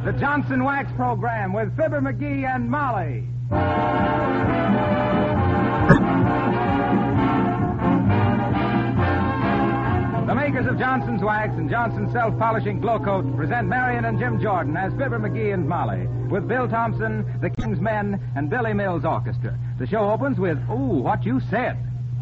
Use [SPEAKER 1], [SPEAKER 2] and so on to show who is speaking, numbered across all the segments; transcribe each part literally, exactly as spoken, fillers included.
[SPEAKER 1] the Johnson Wax Program with Fibber McGee and Molly. The makers of Johnson's Wax and Johnson's Self-Polishing Glow Coat present Marion and Jim Jordan as Fibber McGee and Molly with Bill Thompson, the King's Men, and Billy Mills Orchestra. The show opens with, Ooh, What You Said.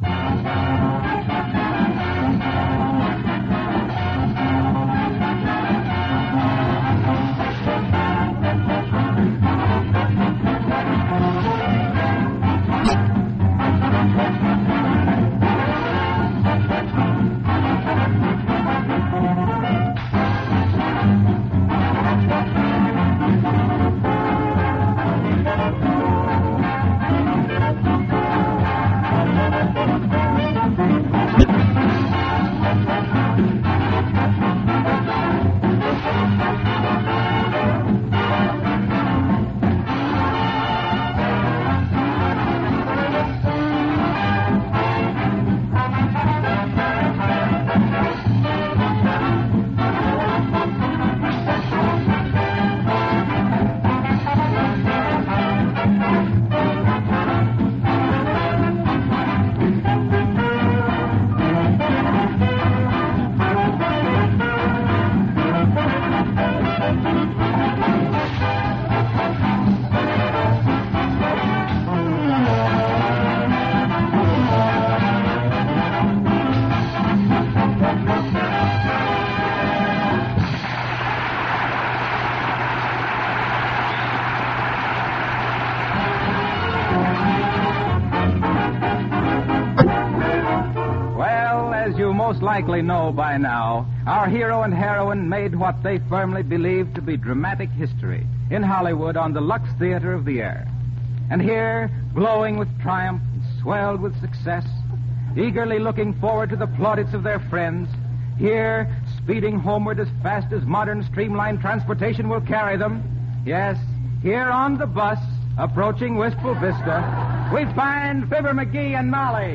[SPEAKER 1] Most likely know by now, our hero and heroine made what they firmly believed to be dramatic history in Hollywood on the Lux Theater of the Air. And here, glowing with triumph and swelled with success, eagerly looking forward to the plaudits of their friends, here, speeding homeward as fast as modern streamlined transportation will carry them, yes, here on the bus, approaching Wistful Vista, we find Fibber McGee and Molly.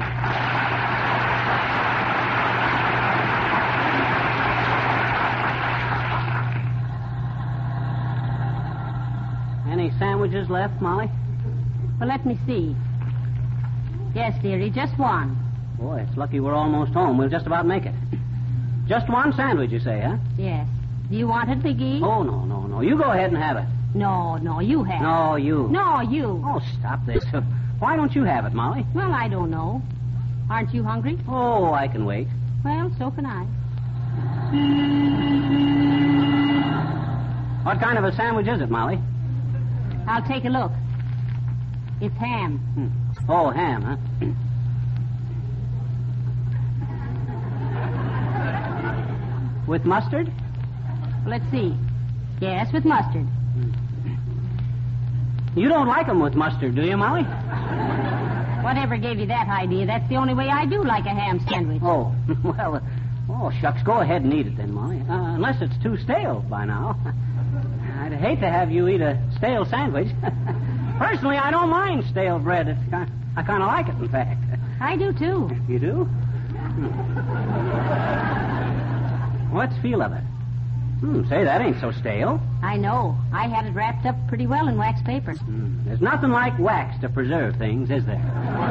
[SPEAKER 2] Any sandwiches left, Molly?
[SPEAKER 3] Well, let me see. Yes, dearie, just one.
[SPEAKER 2] Boy, it's lucky we're almost home. We'll just about make it. Just one sandwich, you say, huh?
[SPEAKER 3] Yes. Do you want it, McGee?
[SPEAKER 2] Oh, no, no, no. You go ahead and have it.
[SPEAKER 3] No, no, you have it.
[SPEAKER 2] No, you.
[SPEAKER 3] No, you.
[SPEAKER 2] Oh, stop this. Why don't you have it, Molly?
[SPEAKER 3] Well, I don't know. Aren't you hungry?
[SPEAKER 2] Oh, I can wait.
[SPEAKER 3] Well, so can I.
[SPEAKER 2] What kind of a sandwich is it, Molly?
[SPEAKER 3] I'll take a look. It's ham.
[SPEAKER 2] Hmm. Oh, ham, huh? With mustard?
[SPEAKER 3] Well, let's see. Yes, with mustard.
[SPEAKER 2] You don't like them with mustard, do you, Molly?
[SPEAKER 3] Whatever gave you that idea? That's the only way I do like a ham sandwich.
[SPEAKER 2] Oh, well, uh, oh, shucks, go ahead and eat it then, Molly. Uh, unless it's too stale by now. I'd hate to have you eat a stale sandwich. Personally, I don't mind stale bread. It's kind of, I kind of like it, in fact.
[SPEAKER 3] I do, too.
[SPEAKER 2] You do? Hmm. What's the feel of it? Hmm, say, that ain't so stale.
[SPEAKER 3] I know. I had it wrapped up pretty well in wax paper.
[SPEAKER 2] Hmm. There's nothing like wax to preserve things, is there?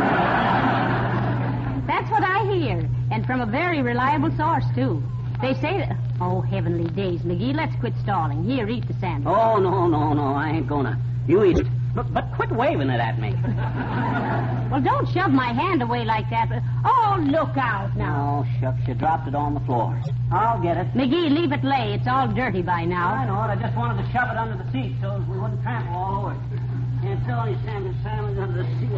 [SPEAKER 3] That's what I hear, and from a very reliable source, too. They say that... Oh, heavenly days, McGee, let's quit stalling. Here, eat the sandwich.
[SPEAKER 2] Oh, no, no, no, I ain't gonna. You eat it. But, but quit waving it at me.
[SPEAKER 3] Well, don't shove my hand away like that. Oh, look out now.
[SPEAKER 2] Oh, shucks, you dropped it on the floor. I'll get it.
[SPEAKER 3] McGee, leave it lay. It's all dirty by now.
[SPEAKER 2] I know it. I just wanted to shove it under the seat so we wouldn't trample all over it. Can't tell you sandwich sandwich under the seat.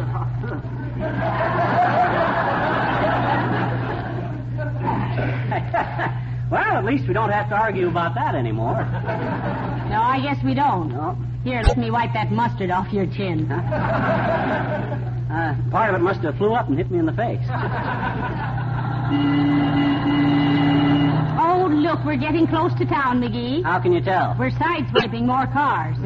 [SPEAKER 2] Well, at least we don't have to argue about that anymore.
[SPEAKER 3] No, I guess we don't.
[SPEAKER 2] No.
[SPEAKER 3] Here, let me wipe that mustard off your chin.
[SPEAKER 2] Huh? Uh, part of it must have flew up and hit me in the face.
[SPEAKER 3] Oh, look, we're getting close to town, McGee.
[SPEAKER 2] How can you tell?
[SPEAKER 3] We're sideswiping more cars.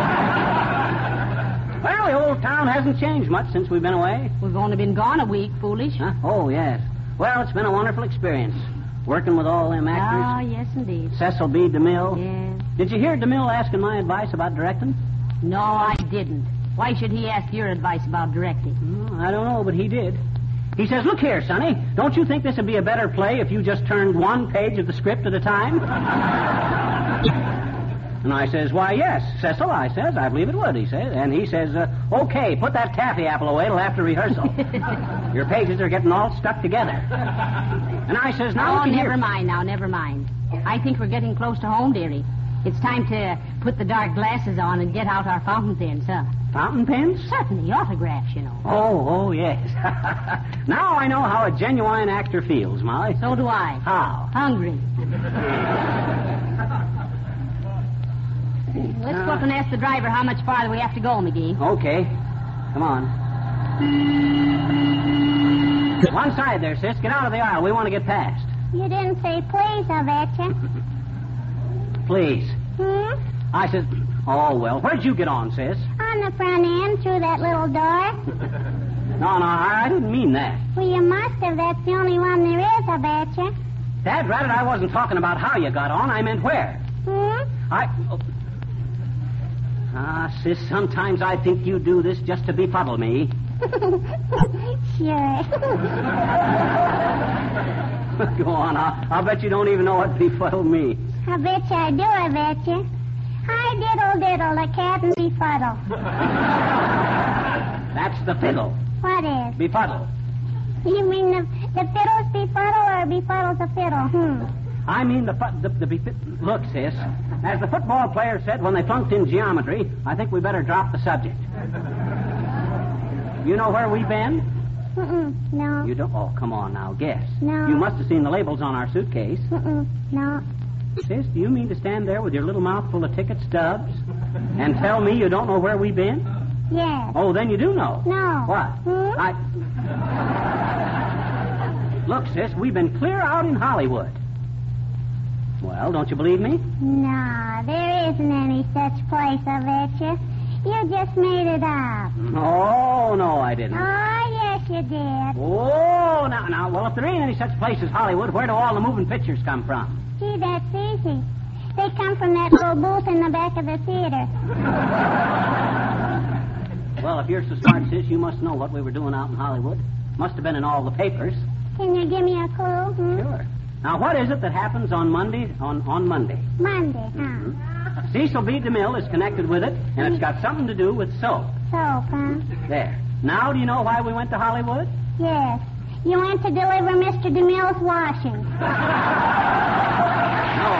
[SPEAKER 2] Well, the old town hasn't changed much since we've been away.
[SPEAKER 3] We've only been gone a week, foolish.
[SPEAKER 2] Huh? Oh, yes. Well, it's been a wonderful experience. Working with all them actors.
[SPEAKER 3] Ah, yes, indeed.
[SPEAKER 2] Cecil B. DeMille.
[SPEAKER 3] Yes.
[SPEAKER 2] Did you hear DeMille asking my advice about directing?
[SPEAKER 3] No, I didn't. Why should he ask your advice about directing?
[SPEAKER 2] Well, I don't know, but he did. He says, look here, Sonny, don't you think this would be a better play if you just turned one page of the script at a time? And I says, why, yes, Cecil, I says, I believe it would, he says. And he says, uh, okay, put that taffy apple away till after rehearsal. Your pages are getting all stuck together. And I says, now,
[SPEAKER 3] Oh,
[SPEAKER 2] look
[SPEAKER 3] never
[SPEAKER 2] here.
[SPEAKER 3] mind now, never mind. I think we're getting close to home, dearie. It's time to put the dark glasses on and get out our fountain pens, huh?
[SPEAKER 2] Fountain pens?
[SPEAKER 3] Certainly, autographs, you know.
[SPEAKER 2] Oh, oh, yes. Now I know how a genuine actor feels, Molly.
[SPEAKER 3] So do I.
[SPEAKER 2] How?
[SPEAKER 3] Hungry. Let's go up and ask the driver how much farther we have to go, McGee.
[SPEAKER 2] Okay. Come on. One side there, sis. Get out of the aisle. We want to get past.
[SPEAKER 4] You didn't say please, I betcha.
[SPEAKER 2] Please.
[SPEAKER 4] Hmm?
[SPEAKER 2] I said, oh, well, where'd you get on, sis?
[SPEAKER 4] On the front end, through that little door.
[SPEAKER 2] No, no, I, I didn't mean that.
[SPEAKER 4] Well, you must have. That's the only one there is, I betcha.
[SPEAKER 2] Dad, rather, I wasn't talking about how you got on. I meant where.
[SPEAKER 4] Hmm?
[SPEAKER 2] I... Oh. Ah, sis, sometimes I think you do this just to befuddle me.
[SPEAKER 4] Sure.
[SPEAKER 2] Go on, I'll, I'll bet you don't even know what befuddle means.
[SPEAKER 4] I betcha I do, I betcha. Hi, diddle, diddle, the cat and befuddle.
[SPEAKER 2] That's the fiddle.
[SPEAKER 4] What is?
[SPEAKER 2] Befuddle.
[SPEAKER 4] You mean the, the fiddle's befuddle or befuddle's a fiddle? Hmm.
[SPEAKER 2] I mean the, fu- the, the bef- Look, sis, as the football player said when they flunked in geometry, I think we better drop the subject. You know where we've been?
[SPEAKER 4] Mm-mm, no.
[SPEAKER 2] You don't? Oh, come on now, guess.
[SPEAKER 4] No.
[SPEAKER 2] You must have seen the labels on our suitcase.
[SPEAKER 4] Mm-mm, no.
[SPEAKER 2] Sis, do you mean to stand there with your little mouth full of ticket stubs and tell me you don't know where we've been?
[SPEAKER 4] Yes.
[SPEAKER 2] Oh, then you do know.
[SPEAKER 4] No.
[SPEAKER 2] What?
[SPEAKER 4] Hmm?
[SPEAKER 2] I... Look, sis, we've been clear out in Hollywood. Well, don't you believe me?
[SPEAKER 4] No, there isn't any such place, I betcha. You just made it up.
[SPEAKER 2] Oh, no, I didn't.
[SPEAKER 4] Oh, yes, you did.
[SPEAKER 2] Oh, now, now, well, if there ain't any such place as Hollywood, where do all the moving pictures come from?
[SPEAKER 4] Gee, that's easy. They come from that little booth in the back of the theater.
[SPEAKER 2] Well, if you're so smart, sis, you must know what we were doing out in Hollywood. Must have been in all the papers.
[SPEAKER 4] Can you give me a clue? Hmm?
[SPEAKER 2] Sure. Now, what is it that happens on Monday, on, on Monday?
[SPEAKER 4] Monday, huh?
[SPEAKER 2] Cecil B. DeMille is connected with it, and it's got something to do with soap.
[SPEAKER 4] Soap, huh?
[SPEAKER 2] There. Now, do you know why we went to Hollywood?
[SPEAKER 4] Yes. You went to deliver Mister DeMille's washing.
[SPEAKER 2] No.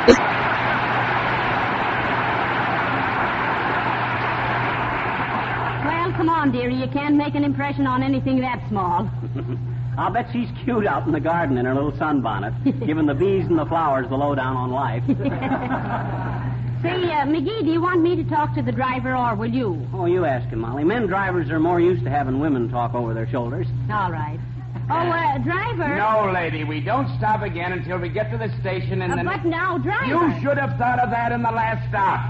[SPEAKER 3] Well, come on, dearie. You can't make an impression on anything that small.
[SPEAKER 2] I'll bet she's cute out in the garden in her little sunbonnet, giving the bees and the flowers the lowdown on life.
[SPEAKER 3] Say, uh, McGee, do you want me to talk to the driver, or will you?
[SPEAKER 2] Oh, you ask him, Molly. Men drivers are more used to having women talk over their shoulders.
[SPEAKER 3] All right. Oh, uh, driver.
[SPEAKER 5] No, lady, we don't stop again until we get to the station and
[SPEAKER 3] Uh,
[SPEAKER 5] then...
[SPEAKER 3] but now, driver.
[SPEAKER 5] You should have thought of that in the last stop.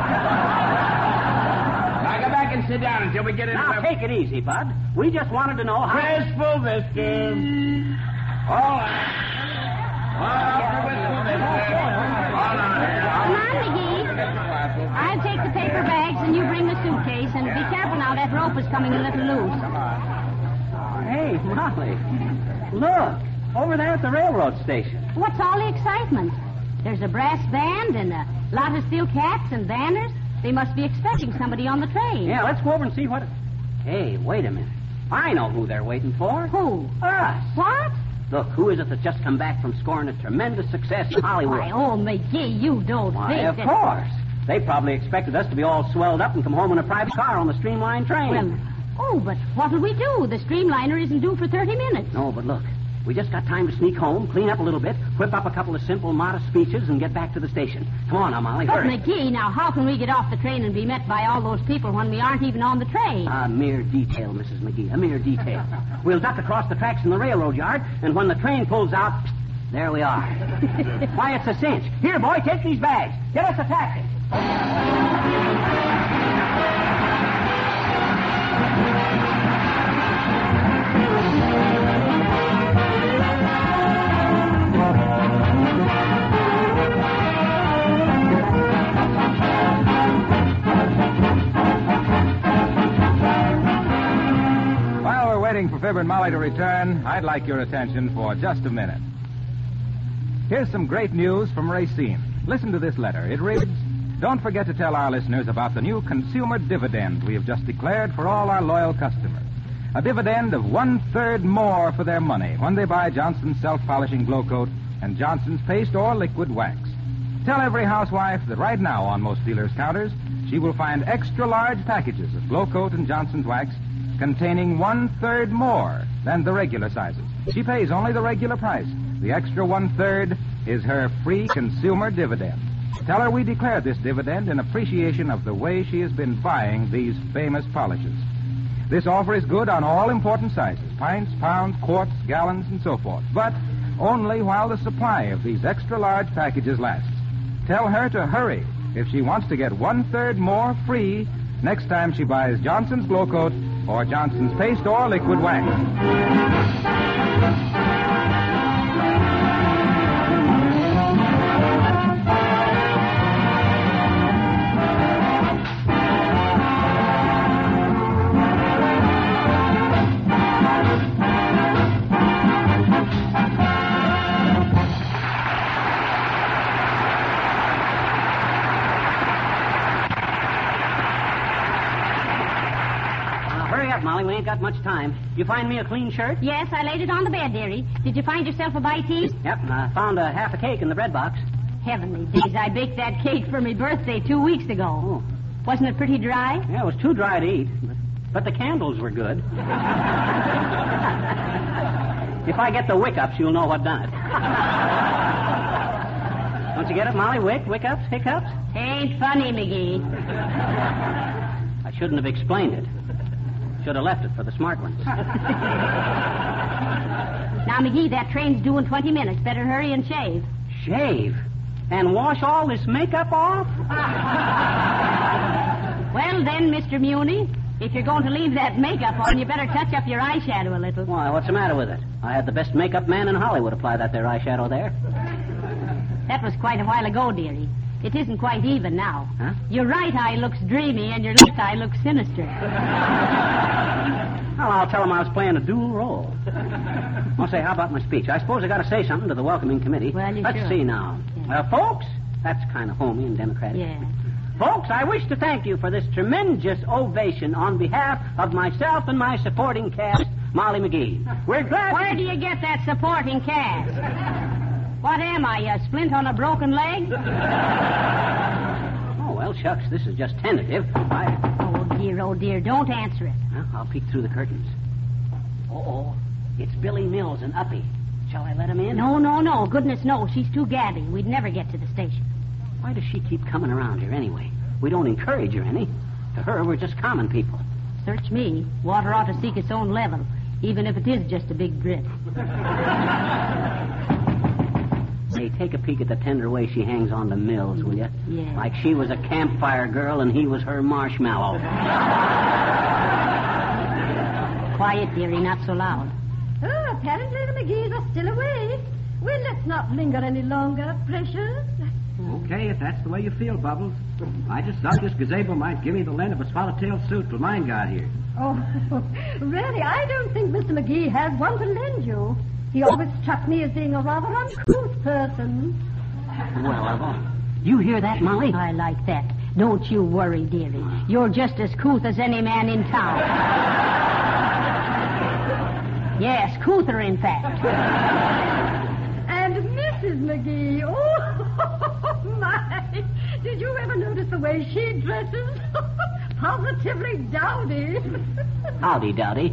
[SPEAKER 5] Now go back and sit down until we get into
[SPEAKER 2] Now,
[SPEAKER 5] the...
[SPEAKER 2] take it easy, Bud. We just wanted to know how...
[SPEAKER 5] Wistful Vista. All right. Oh, Wistful Vista. All right.
[SPEAKER 3] Come on, McGee. I'll take the paper bags and you bring the suitcase, and be careful now, that rope is coming a little loose.
[SPEAKER 2] Hey, Molly. Look, over there at the railroad station.
[SPEAKER 3] What's all the excitement? There's a brass band and a lot of steel caps and banners. They must be expecting somebody on the train.
[SPEAKER 2] Yeah, let's go over and see what... Hey, wait a minute. I know who they're waiting for.
[SPEAKER 3] Who?
[SPEAKER 2] Us.
[SPEAKER 3] What?
[SPEAKER 2] Look, who is it that's just come back from scoring a tremendous success in Hollywood?
[SPEAKER 3] Why, oh, McGee, you don't
[SPEAKER 2] Why,
[SPEAKER 3] think
[SPEAKER 2] of
[SPEAKER 3] that...
[SPEAKER 2] course. They probably expected us to be all swelled up and come home in a private car on the Streamline train.
[SPEAKER 3] Well, oh, but what'll we do? The Streamliner isn't due for thirty minutes.
[SPEAKER 2] No, but look. We just got time to sneak home, clean up a little bit, whip up a couple of simple, modest speeches, and get back to the station. Come on now, Molly,
[SPEAKER 3] But,
[SPEAKER 2] hurry.
[SPEAKER 3] McGee, now, how can we get off the train and be met by all those people when we aren't even on the train?
[SPEAKER 2] A mere detail, Missus McGee, a mere detail. We'll duck across the tracks in the railroad yard, and when the train pulls out, there we are. Why, it's a cinch. Here, boy, take these bags. Get us a taxi.
[SPEAKER 1] Fibber and Molly to return, I'd like your attention for just a minute. Here's some great news from Racine. Listen to this letter. It reads, "Don't forget to tell our listeners about the new consumer dividend we have just declared for all our loyal customers. A dividend of one-third more for their money when they buy Johnson's self-polishing glow coat and Johnson's paste or liquid wax. Tell every housewife that right now on most dealers' counters, she will find extra-large packages of glow coat and Johnson's wax containing one-third more than the regular sizes. She pays only the regular price. The extra one-third is her free consumer dividend. Tell her we declared this dividend in appreciation of the way she has been buying these famous polishes. This offer is good on all important sizes, pints, pounds, quarts, gallons, and so forth, but only while the supply of these extra-large packages lasts. Tell her to hurry if she wants to get one-third more free next time she buys Johnson's Glow Coat or Johnson's Paste or Liquid Wax."
[SPEAKER 2] Molly, we ain't got much time. You find me a clean shirt?
[SPEAKER 3] Yes, I laid it on the bed, dearie. Did you find yourself a bite to eat?
[SPEAKER 2] Yep, and I found a half a cake in the bread box.
[SPEAKER 3] Heavenly days, I baked that cake for my birthday two weeks ago.
[SPEAKER 2] Oh.
[SPEAKER 3] Wasn't it pretty dry?
[SPEAKER 2] Yeah, it was too dry to eat, but, but the candles were good. If I get the wick-ups, you'll know what done it. Don't you get it, Molly? Wick, wick-ups, hiccups?
[SPEAKER 3] Ain't funny, McGee.
[SPEAKER 2] I shouldn't have explained it. Should have left it for the smart ones.
[SPEAKER 3] Now, McGee, that train's due in twenty minutes. Better hurry and shave.
[SPEAKER 2] Shave? And wash all this makeup off?
[SPEAKER 3] Well, then, Mister Muni, if you're going to leave that makeup on, you better touch up your eyeshadow a little.
[SPEAKER 2] Why, what's the matter with it? I had the best makeup man in Hollywood apply that there eyeshadow there.
[SPEAKER 3] That was quite a while ago, dearie. It isn't quite even now.
[SPEAKER 2] Huh?
[SPEAKER 3] Your right eye looks dreamy and your left eye looks sinister.
[SPEAKER 2] Well, I'll tell them I was playing a dual role. I'll say, how about my speech? I suppose I got to say something to the welcoming committee.
[SPEAKER 3] Well, you
[SPEAKER 2] Let's
[SPEAKER 3] should.
[SPEAKER 2] see now.
[SPEAKER 3] Yeah.
[SPEAKER 2] Uh, folks, that's kind of homey and democratic.
[SPEAKER 3] Yeah.
[SPEAKER 2] Folks, I wish to thank you for this tremendous ovation on behalf of myself and my supporting cast, Molly McGee. We're glad...
[SPEAKER 3] Where do you get that supporting cast? What am I, a splint on a broken leg?
[SPEAKER 2] Oh, well, shucks, this is just tentative. I...
[SPEAKER 3] Oh, dear, oh, dear, don't answer it.
[SPEAKER 2] Huh? I'll peek through the curtains. Uh-oh, it's Billy Mills and Uppy. Shall I let him in?
[SPEAKER 3] No, no, no. Goodness, no. She's too gabbing. We'd never get to the station.
[SPEAKER 2] Why does she keep coming around here anyway? We don't encourage her any. To her, we're just common people.
[SPEAKER 3] Search me. Water ought to seek its own level, even if it is just a big drip.
[SPEAKER 2] Hey, take a peek at the tender way she hangs on to Mills, will you?
[SPEAKER 3] Yeah.
[SPEAKER 2] Like she was a campfire girl and he was her marshmallow.
[SPEAKER 3] Quiet, dearie, not so loud.
[SPEAKER 6] Oh, apparently the McGees are still away. Well, let's not linger any longer, precious.
[SPEAKER 7] Okay, if that's the way you feel, Bubbles. I just thought this gazebo might give me the lend of a swallowtail suit till mine got here.
[SPEAKER 6] Oh, really, I don't think Mister McGee has one to lend you. He always struck me as being a rather uncouth person.
[SPEAKER 2] Well, uh, you hear that, Molly?
[SPEAKER 3] I like that. Don't you worry, dearie. You're just as couth as any man in town. Yes, couther, in fact.
[SPEAKER 6] And Missus McGee, oh, my. Did you ever notice the way she dresses? Positively dowdy.
[SPEAKER 2] Howdy, Dowdy.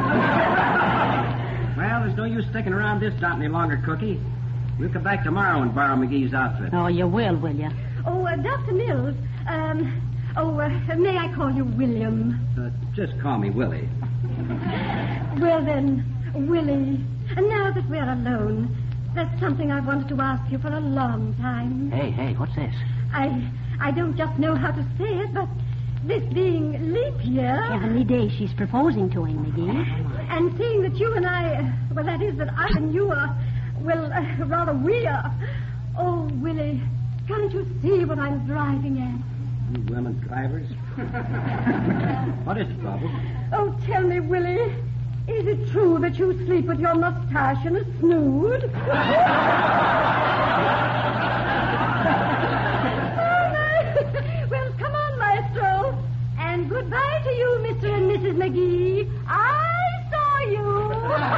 [SPEAKER 7] Well, there's no use sticking around this dot any longer, Cookie. We'll come back tomorrow and borrow McGee's outfit.
[SPEAKER 3] Oh, you will, will you?
[SPEAKER 6] Oh, uh, Doctor Mills, um, oh, uh, may I call you William?
[SPEAKER 7] Uh, just call me Willie.
[SPEAKER 6] Well, then, Willie, now that we're alone, there's something I've wanted to ask you for a long time.
[SPEAKER 2] Hey, hey, what's this?
[SPEAKER 6] I I don't just know how to say it, but this being leap year...
[SPEAKER 3] Heavenly day, she's proposing to him, McGee.
[SPEAKER 6] And seeing that you and I... Well, that is that I and you are... Well, uh, rather we are... Oh, Willie, can't you see what I'm driving at?
[SPEAKER 7] You women drivers. What is it, Bubbles?
[SPEAKER 6] Oh, tell me, Willie, Is it true that you sleep with your mustache in a snood? Oh, no. Well, come on, Maestro. And goodbye to you, Mister and Missus McGee. I saw you.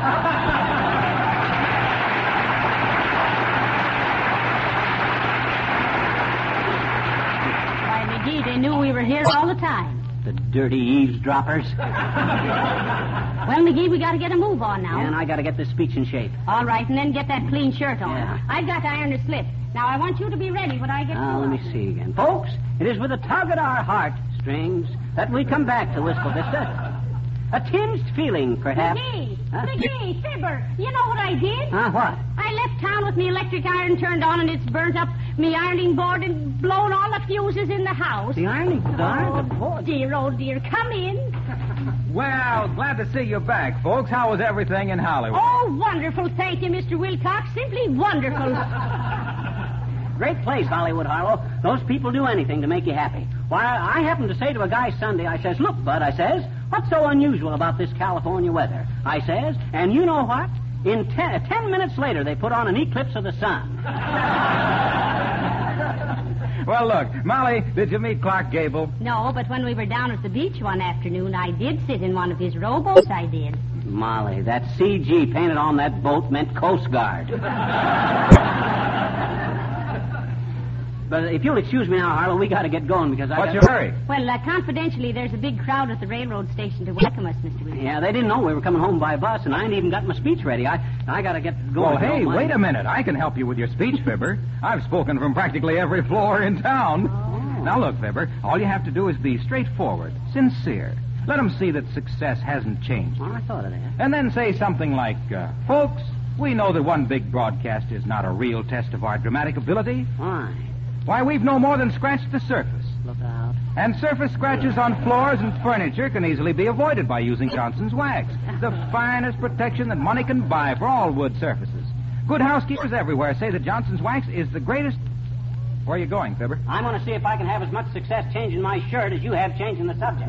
[SPEAKER 3] Why, McGee, they knew we were here all the time.
[SPEAKER 2] The dirty eavesdroppers.
[SPEAKER 3] Well, McGee, we got to get a move on now.
[SPEAKER 2] And I got to get this speech in shape.
[SPEAKER 3] All right, and then get that clean shirt on.
[SPEAKER 2] Yeah.
[SPEAKER 3] I've got to iron the slip. Now, I want you to be ready when I get
[SPEAKER 2] Now,
[SPEAKER 3] to
[SPEAKER 2] let me see again. Folks, it is with a tug at our heartstrings that we come back to Wistful Vista. A tinged feeling, perhaps.
[SPEAKER 3] McGee,
[SPEAKER 2] Huh?
[SPEAKER 3] McGee, Fibber, you know what I did?
[SPEAKER 2] Huh, what?
[SPEAKER 3] I left town with me electric iron turned on and it's burnt up me ironing board and blown all the fuses in the house.
[SPEAKER 2] The ironing board?
[SPEAKER 3] Oh,
[SPEAKER 2] The board.
[SPEAKER 3] dear, oh, dear. Come in.
[SPEAKER 1] Well, glad to see you back, folks. How was everything in Hollywood?
[SPEAKER 3] Oh, wonderful. Thank you, Mister Wilcox. Simply wonderful.
[SPEAKER 2] Great place, Hollywood, Harlow. Those people do anything to make you happy. Why, I happened to say to a guy Sunday, I says, look, Bud, I says, what's so unusual about this California weather? I says, and you know what? In ten, ten minutes later, they put on an eclipse of the sun.
[SPEAKER 1] Well, look, Molly, did you meet Clark Gable?
[SPEAKER 3] No, but when we were down at the beach one afternoon, I did sit in one of his rowboats, I did.
[SPEAKER 2] Molly, that C G painted on that boat meant Coast Guard. But if you'll excuse me now, Harlow, we got to get going because I
[SPEAKER 1] What's
[SPEAKER 2] got...
[SPEAKER 1] your hurry?
[SPEAKER 3] Well, uh, confidentially, there's a big crowd at the railroad station to welcome us, Mister Wilcox.
[SPEAKER 2] Yeah, they didn't know we were coming home by bus, and I ain't even got my speech ready. I I got to get going.
[SPEAKER 1] Well,
[SPEAKER 2] if you
[SPEAKER 1] hey,
[SPEAKER 2] don't mind.
[SPEAKER 1] wait a minute. I can help you with your speech, Fibber. I've spoken from practically every floor in town.
[SPEAKER 2] Oh.
[SPEAKER 1] Now, look, Fibber, all you have to do is be straightforward, sincere. Let them see that success hasn't changed.
[SPEAKER 2] Well, I thought of that.
[SPEAKER 1] And then say something like, uh, folks, we know that one big broadcast is not a real test of our dramatic ability.
[SPEAKER 2] Why?
[SPEAKER 1] Why, we've no more than scratched the surface.
[SPEAKER 2] Look out.
[SPEAKER 1] And surface scratches on floors and furniture can easily be avoided by using Johnson's wax. The finest protection that money can buy for all wood surfaces. Good housekeepers everywhere say that Johnson's wax is the greatest... Where are you going, Fibber?
[SPEAKER 2] I'm going to see if I can have as much success changing my shirt as you have changing the subject.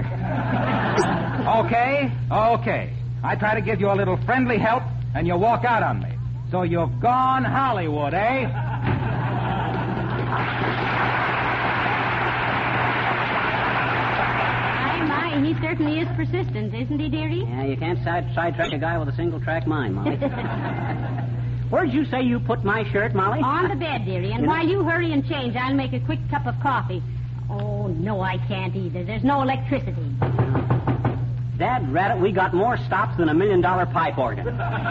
[SPEAKER 1] Okay, okay. I try to give you a little friendly help, and you walk out on me. So you've gone Hollywood, eh?
[SPEAKER 3] My, my, he certainly is persistent, isn't he, dearie?
[SPEAKER 2] Yeah, you can't side sidetrack a guy with a single-track mind, Molly. Where'd you say you put my shirt, Molly?
[SPEAKER 3] On the bed, dearie, and
[SPEAKER 2] You know-
[SPEAKER 3] while you hurry and change, I'll make a quick cup of coffee. Oh, no, I can't either. There's no electricity.
[SPEAKER 2] Dad rat it, we got more stops than a million-dollar pipe organ.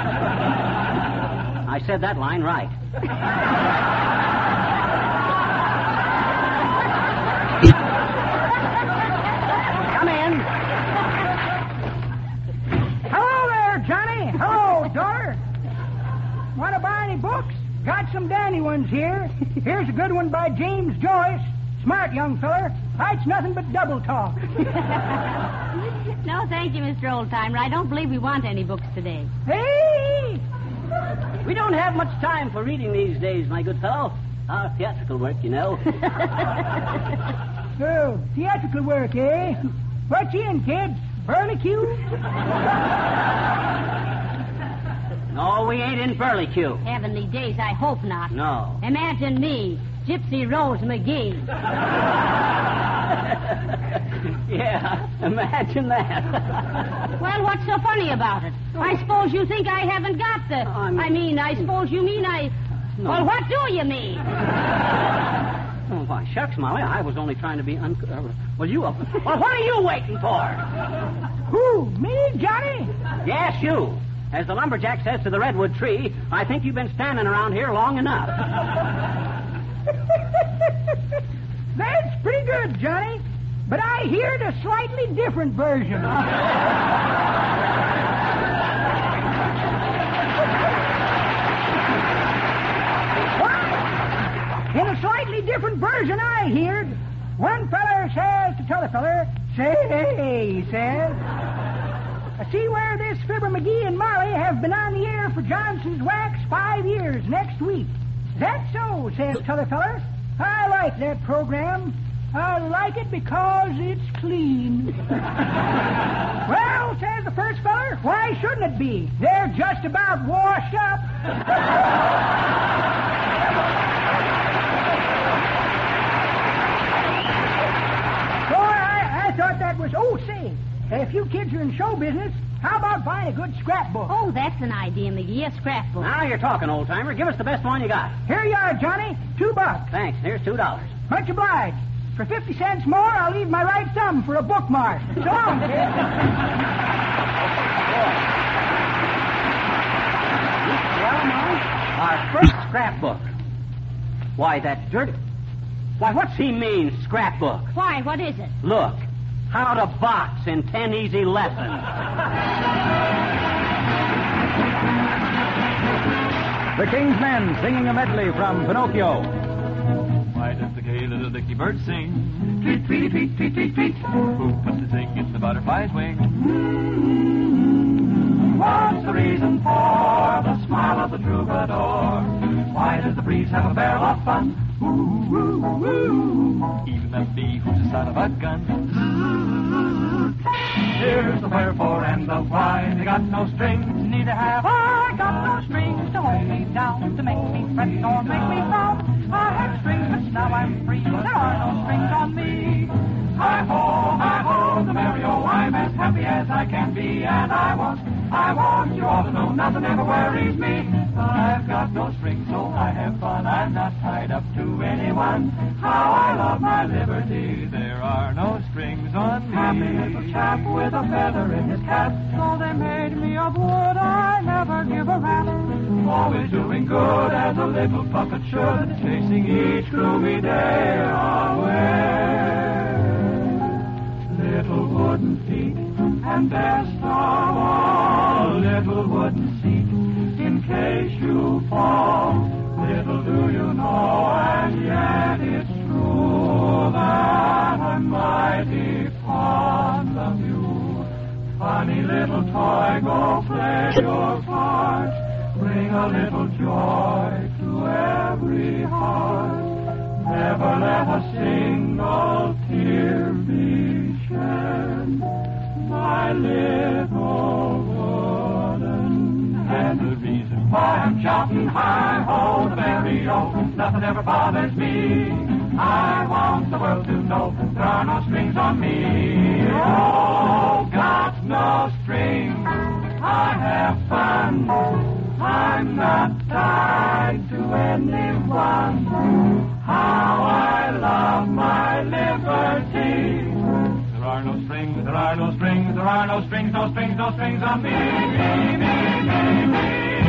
[SPEAKER 2] I said that line right. Come in.
[SPEAKER 8] Hello there, Johnny. Hello, daughter. Want to buy any books? Got some dandy ones here. Here's a good one by James Joyce. Smart young feller. Writes nothing but double talk.
[SPEAKER 3] No, thank you, Mister Oldtimer. I don't believe we want any books today.
[SPEAKER 8] Hey!
[SPEAKER 2] We don't have much time for reading these days, my good fellow. Our theatrical work, you know.
[SPEAKER 8] Oh, theatrical work, eh? What's in, kids? Burlicue?
[SPEAKER 2] No, we ain't in Burlicue.
[SPEAKER 3] Heavenly days, I hope not.
[SPEAKER 2] No.
[SPEAKER 3] Imagine me, Gypsy Rose McGee.
[SPEAKER 2] Yeah, imagine that.
[SPEAKER 3] Well, what's so funny about it? I suppose you think I haven't got the...
[SPEAKER 2] I'm-
[SPEAKER 3] I mean, I suppose you mean I...
[SPEAKER 2] No.
[SPEAKER 3] Well, what do you mean?
[SPEAKER 2] Oh, why, shucks, Molly, I was only trying to be un... Uh, well, you... Uh, well, what are you waiting for?
[SPEAKER 8] Who, me, Johnny?
[SPEAKER 2] Yes, you. As the lumberjack says to the redwood tree, I think you've been standing around here long enough.
[SPEAKER 8] That's pretty good, Johnny. But I heard a slightly different version. What? In a slightly different version I heard, one feller says to t'other feller, say, he says, I see where this Fibber McGee and Molly have been on the air for Johnson's Wax five years next week. That's so, says t'other feller. I like that program. I like it because it's clean. Well, says the first feller, why shouldn't it be? They're just about washed up. So I, I thought that was, oh, say, if you kids are in show business, how about buying a good scrapbook?
[SPEAKER 3] Oh, that's an idea, McGee, a scrapbook.
[SPEAKER 2] Now you're talking, old-timer. Give us the best one you got.
[SPEAKER 8] Here you are, Johnny. Two bucks.
[SPEAKER 2] Thanks. Here's two dollars.
[SPEAKER 8] Much obliged. For fifty cents more, I'll leave my right thumb for a bookmark. So long, kid.
[SPEAKER 2] Well, Mom, our first scrapbook. Why, that dirty... Why, what's he mean, scrapbook?
[SPEAKER 3] Why, what is it?
[SPEAKER 2] Look, how to box in ten easy lessons.
[SPEAKER 1] The King's Men singing a medley from Pinocchio.
[SPEAKER 9] Why does the gay little dicky bird sing? Tweet, tweety, tweet, tweet, tweet, tweet. Who puts the thing in the butterfly's wing? Mm-hmm. What's the reason for the smile of the troubadour? Why does the breeze have a barrel of fun? Ooh, ooh, ooh. Even that bee who's the son of a gun. Here's the wherefore and the why. They got no strings, neither have I. Got no strings to hold me down, to make me fret or make me frown. I had strings, but now I'm free. There are no strings on me. Hi-ho, hi-ho, the merry-o. I'm as happy as I can be, and I want, I want you all to know nothing ever worries me. I've got no strings, so I have fun. I'm not tied up to anyone. How I love my liberty. There are no strings on me. Happy little chap with a feather in his cap. So they made me of wood. I never give a rap. Always doing good as a little puppet should, chasing each gloomy day away. Little wooden feet, and best of all, little wooden seat, in case you fall. Little do you know, and yet it's true, that I'm mighty fond of you. Funny little toy, go play your part. Bring a little joy to every heart. Never let a single tear be shed. My little wooden head. The reason why I'm shouting hi-ho, the merry-o, nothing ever bothers me. I want the world to know there are no strings on me. Oh, got no strings. I have fun. I'm not tied to anyone. How I love my liberty. There are no strings, there are no strings, there are no strings, no strings, no strings on me, me, me, me, me.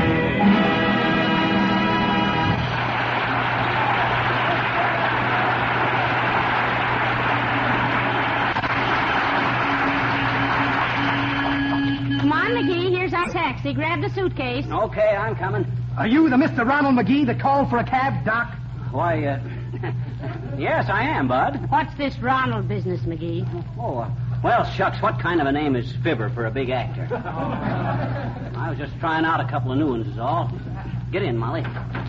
[SPEAKER 3] Come on, McGee. Here's our taxi. Grab the suitcase.
[SPEAKER 2] Okay, I'm coming.
[SPEAKER 8] Are you the Mister Ronald McGee that called for a cab, Doc?
[SPEAKER 2] Why, uh... yes, I am, Bud.
[SPEAKER 3] What's this Ronald business, McGee?
[SPEAKER 2] Oh, uh, well, shucks, what kind of a name is Fibber for a big actor? I was just trying out a couple of new ones is all. Get in, Molly.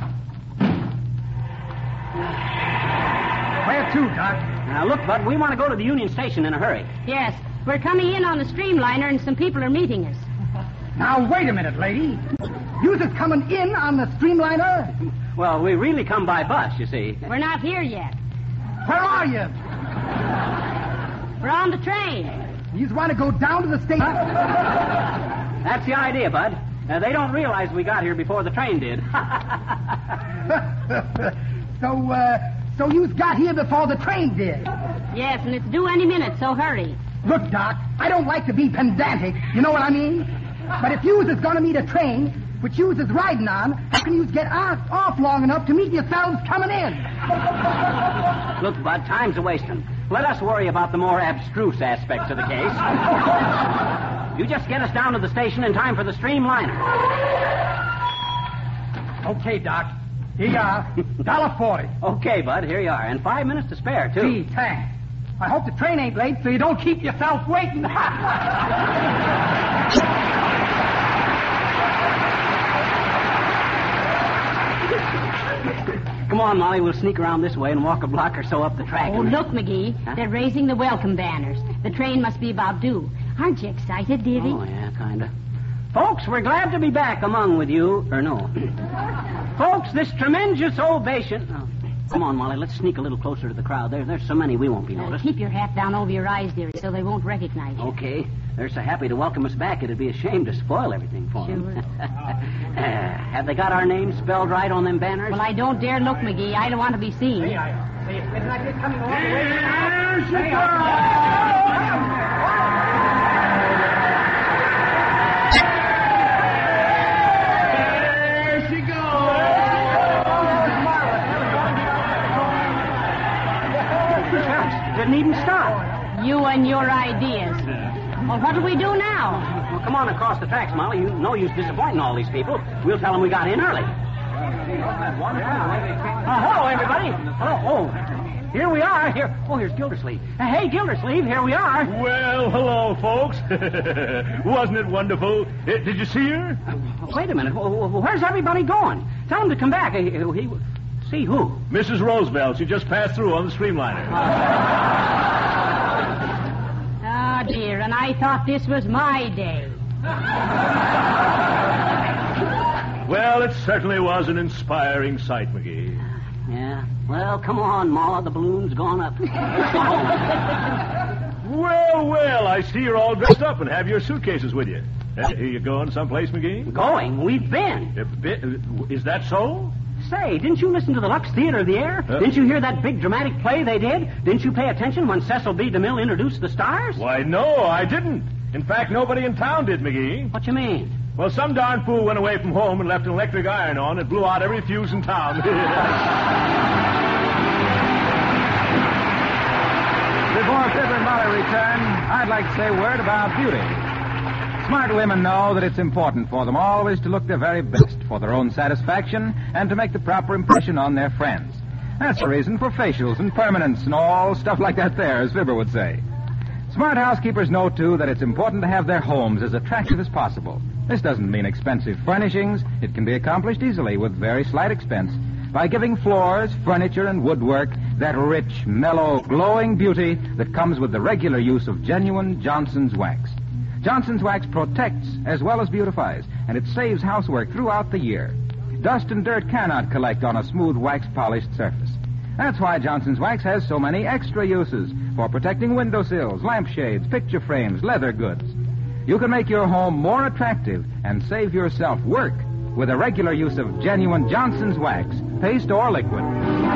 [SPEAKER 8] Where to, Doc?
[SPEAKER 2] Now, look, Bud, we want to go to the Union Station in a hurry.
[SPEAKER 3] Yes, we're coming in on the streamliner and some people are meeting us.
[SPEAKER 8] Now, wait a minute, lady. You just coming in on the streamliner?
[SPEAKER 2] Well, we really come by bus, you see.
[SPEAKER 3] We're not here yet.
[SPEAKER 8] Where are you?
[SPEAKER 3] We're on the train.
[SPEAKER 8] You just want to go down to the station?
[SPEAKER 2] That's the idea, Bud. Uh, they don't realize we got here before the train did.
[SPEAKER 8] so, uh, so you got here before the train did?
[SPEAKER 3] Yes, and it's due any minute, so hurry.
[SPEAKER 8] Look, Doc, I don't like to be pedantic, you know what I mean? But if you is going to meet a train which you is riding on, how can you get off, off long enough to meet yourselves coming in?
[SPEAKER 2] Look, Bud, time's a-wasting. Let us worry about the more abstruse aspects of the case. You just get us down to the station in time for the streamliner.
[SPEAKER 8] Okay, Doc. Here you are. Dollar forty.
[SPEAKER 2] Okay, Bud, here you are. And five minutes to spare, too.
[SPEAKER 8] Gee, thanks. I hope the train ain't late so you don't keep yourself waiting.
[SPEAKER 2] Come on, Molly. We'll sneak around this way and walk a block or so up the track.
[SPEAKER 3] Oh,
[SPEAKER 2] and-
[SPEAKER 3] look, McGee.
[SPEAKER 2] Huh?
[SPEAKER 3] They're raising the welcome banners. The train must be about due. Aren't you excited, dearie?
[SPEAKER 2] Oh, yeah, kind of. Folks, we're glad to be back among with you. Or no. Folks, this tremendous ovation... Oh, come on, Molly. Let's sneak a little closer to the crowd. There, There's so many we won't be
[SPEAKER 3] Uh,
[SPEAKER 2] noticed.
[SPEAKER 3] keep your hat down over your eyes, dearie, so they won't recognize you.
[SPEAKER 2] Okay. They're so happy to welcome us back, it'd be a shame to spoil everything for them.
[SPEAKER 3] Sure.
[SPEAKER 2] uh, have they got our names spelled right on them banners?
[SPEAKER 3] Well, I don't dare look, McGee. I don't want to be seen.
[SPEAKER 2] Didn't even stop.
[SPEAKER 3] You and your ideas. Well, what'll we do now?
[SPEAKER 2] Well, come on across the tracks, Molly. You no use disappointing all these people. We'll tell them we got in early. Uh, hello, everybody. Hello. Oh, here we are. Here. Oh, here's Gildersleeve. Uh, hey, Gildersleeve, here we are.
[SPEAKER 10] Well, hello, folks. Wasn't it wonderful? Uh, did you see her?
[SPEAKER 2] Uh, wait a minute. Well, where's everybody going? Tell them to come back. He, he, see who?
[SPEAKER 10] Missus Roosevelt. She just passed through on the streamliner.
[SPEAKER 3] Oh, dear, and I thought this was my day.
[SPEAKER 10] Well, it certainly was an inspiring sight, McGee.
[SPEAKER 2] Yeah. Well, come on, Ma. The balloon's gone up.
[SPEAKER 10] Well, well, I see you're all dressed up and have your suitcases with you. Uh, here you going someplace, McGee?
[SPEAKER 2] Going? We've been.
[SPEAKER 10] Uh, bi- is that so?
[SPEAKER 2] Say, didn't you listen to the Lux Theater of the Air?
[SPEAKER 10] Huh?
[SPEAKER 2] Didn't you hear that big dramatic play they did? Didn't you pay attention when Cecil B. DeMille introduced the stars?
[SPEAKER 10] Why, no, I didn't. In fact, nobody in town did, McGee.
[SPEAKER 2] What you mean?
[SPEAKER 10] Well, some darn fool went away from home and left an electric iron on and blew out every fuse in town.
[SPEAKER 1] Before Fibber and Molly return, I'd like to say a word about beauty. Smart women know that it's important for them always to look their very best for their own satisfaction and to make the proper impression on their friends. That's the reason for facials and permanents and all stuff like that there, as Fibber would say. Smart housekeepers know, too, that it's important to have their homes as attractive as possible. This doesn't mean expensive furnishings. It can be accomplished easily with very slight expense by giving floors, furniture, and woodwork that rich, mellow, glowing beauty that comes with the regular use of genuine Johnson's wax. Johnson's wax protects as well as beautifies, and it saves housework throughout the year. Dust and dirt cannot collect on a smooth wax-polished surface. That's why Johnson's wax has so many extra uses for protecting windowsills, lampshades, picture frames, leather goods. You can make your home more attractive and save yourself work with a regular use of genuine Johnson's wax, paste or liquid.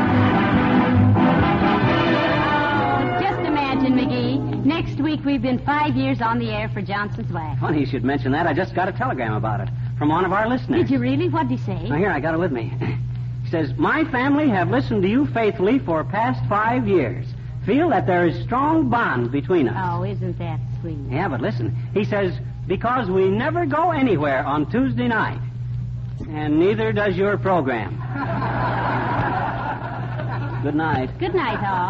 [SPEAKER 3] Just imagine, McGee. Next week we've been five years on the air for Johnson's Wax.
[SPEAKER 2] Funny you should mention that. I just got a telegram about it from one of our listeners.
[SPEAKER 3] Did you really? What'd he say?
[SPEAKER 2] Now, here, I got it with me. He says, my family have listened to you faithfully for past five years. Feel that there is strong bond between us.
[SPEAKER 3] Oh, isn't that sweet?
[SPEAKER 2] Yeah, but listen. He says, because we never go anywhere on Tuesday night. And neither does your program. Good night.
[SPEAKER 3] Good night, all.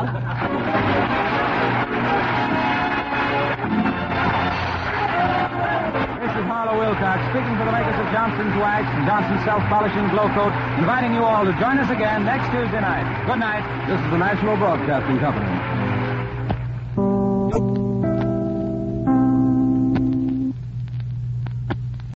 [SPEAKER 1] This is Harlow Wilcox speaking for the makers of Johnson's Wax and Johnson's Self-Polishing Glow Coat, inviting you all to join us again next Tuesday night. Good night.
[SPEAKER 11] This is the National Broadcasting Company.